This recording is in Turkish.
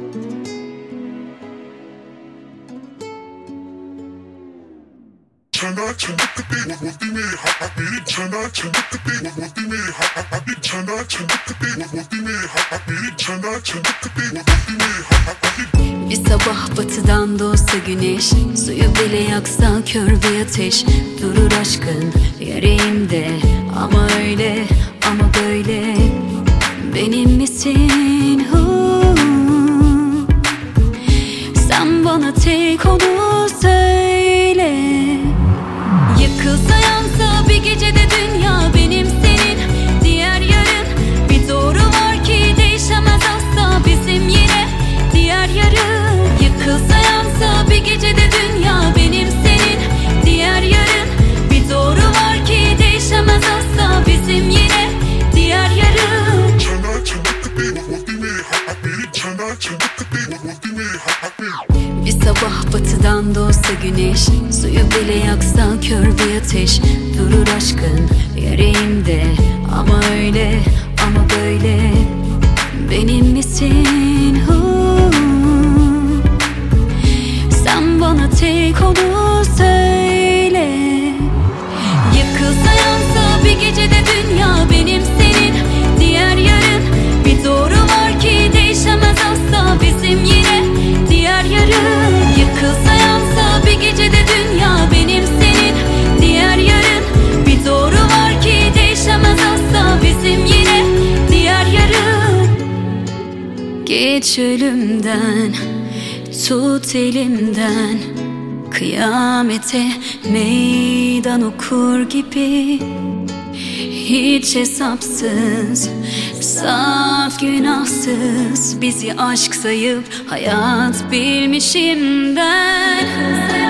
Bir sabah batıdan doğsa güneş, suyu bile yaksa kör bir ateş. Durur aşkın yüreğimde, ama öyle ama böyle. Benim misin? Sen bana tek onu söyle. Yıkılsa yansa bir gecede dünya, benim senin diğer yarın. Bir doğru var ki değişemez asla, bizim yine diğer yarın. Yıkılsa yansa bir gecede dünya, benim senin diğer yarın. Bir doğru var ki değişemez asla, bizim yine diğer yarın. Bir sabah batıdan doğsa güneş, suyu bile yaksa kör bir ateş. Durur aşkın yüreğimde, ama öyle ama böyle. Benim misin? Sen bana tek onu söyle. Yıkılsa yansa bir gecede dünya, benim senin diğer yarın. Bir doğru var ki değişemez asla, bizim yine diğer yarın. Yıkılsa yansa bir gecede dünya, benim senin diğer yarın. Bir doğru var ki değişemez asla, bizim yine diğer yarın. Geç ölümden, tut elimden, kıyamete meydan okur gibi. Hiç hesapsız, saf günahsız, bizi aşk sayıp hayat bilmişim ben.